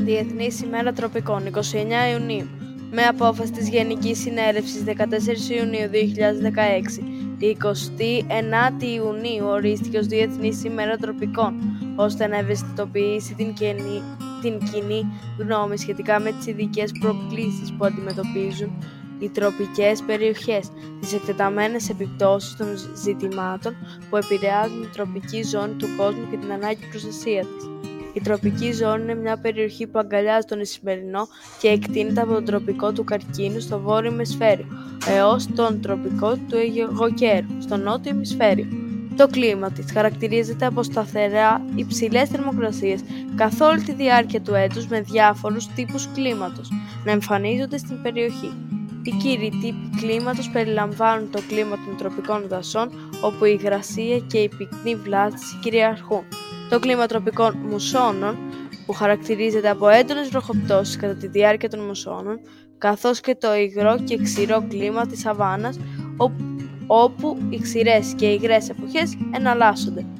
Διεθνής ημέρα τροπικών 29 Ιουνίου. Με απόφαση της Γενικής Συνέλευσης 14 Ιουνίου 2016, η 29η Ιουνίου ορίστηκε ως Διεθνής ημέρα τροπικών, ώστε να ευαισθητοποιήσει την κοινή γνώμη σχετικά με τις ειδικές προκλήσεις που αντιμετωπίζουν οι τροπικές περιοχές, τις εκτεταμένες επιπτώσεις των ζητημάτων που επηρεάζουν την τροπική ζώνη του κόσμου και την ανάγκη προστασία της. Η τροπική ζώνη είναι μια περιοχή που αγκαλιάζει τον Ισημερινό και εκτείνεται από τον τροπικό του Καρκίνου στο βόρειο ημισφαίριο έως τον τροπικό του Αιγοκέρου στο νότιο ημισφαίριο. Το κλίμα της χαρακτηρίζεται από σταθερά υψηλές θερμοκρασίες καθ' όλη τη διάρκεια του έτους, με διάφορους τύπους κλίματος να εμφανίζονται στην περιοχή. Οι κύριοι τύποι κλίματος περιλαμβάνουν το κλίμα των τροπικών δασών, όπου η υγρασία και η πυκνή βλάστηση κυριαρχούν. Το κλίμα τροπικών μουσώνων, που χαρακτηρίζεται από έντονες βροχοπτώσεις κατά τη διάρκεια των μουσώνων, καθώς και το υγρό και ξηρό κλίμα της σαβάνας, όπου οι ξηρές και υγρές εποχές εναλλάσσονται.